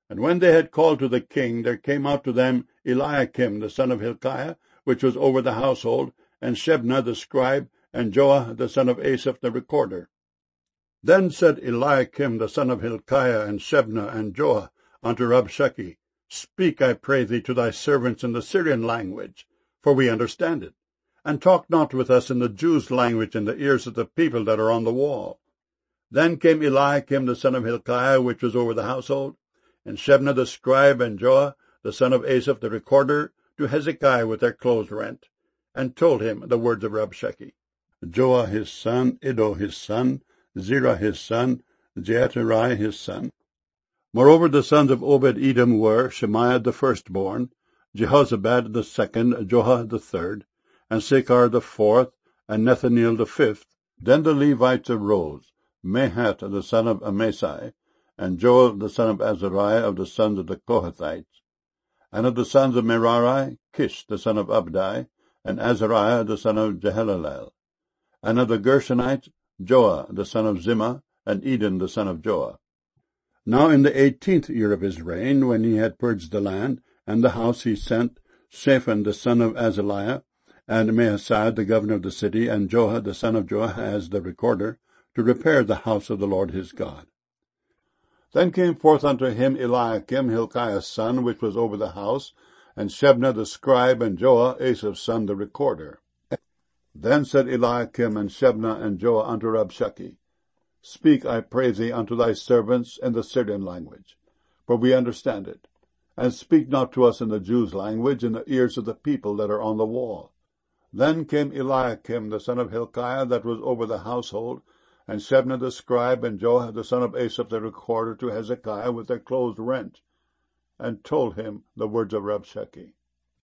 And when they had called to the king, there came out to them Eliakim the son of Hilkiah, which was over the household, and Shebna the scribe, and Joah the son of Asaph the recorder. Then said Eliakim the son of Hilkiah, and Shebna, and Joah unto Rabshakeh, Speak, I pray thee, to thy servants in the Syrian language, for we understand it, and talk not with us in the Jews' language in the ears of the people that are on the wall. Then came Eliakim the son of Hilkiah, which was over the household, and Shebna the scribe, and Joah the son of Asaph the recorder, to Hezekiah with their clothes rent, and told him the words of Rabshakeh. Joah his son, Iddo his son, Zerah his son, Jeaterai his son. Moreover the sons of Obed-Edom were Shemaiah the firstborn, Jehozabad the second, Joah the third, and Sakar the fourth, and Nethaneel the fifth. Then the Levites arose, Mahath the son of Amasai, and Joel the son of Azariah of the sons of the Kohathites. And of the sons of Merari, Kish the son of Abdai, and Azariah the son of Jehalelel. And of the Gershonites, Joah the son of Zimmah, and Eden the son of Joah. Now in the 18th year of his reign, when he had purged the land and the house, he sent Shaphan the son of Azaliah, and Maaseiah the governor of the city, and Joah the son of Joahaz the recorder, to repair the house of the Lord his God. Then came forth unto him Eliakim, Hilkiah's son, which was over the house, and Shebna the scribe, and Joah, Asaph's son, the recorder. Then said Eliakim and Shebna and Joah unto Rabshakeh, Speak, I pray thee, unto thy servants in the Syrian language, for we understand it, and speak not to us in the Jews' language in the ears of the people that are on the wall. Then came Eliakim the son of Hilkiah, that was over the household, and Shebna the scribe, and Joah the son of Asaph the recorder, to Hezekiah with their clothes rent, and told him the words of Rabshakeh.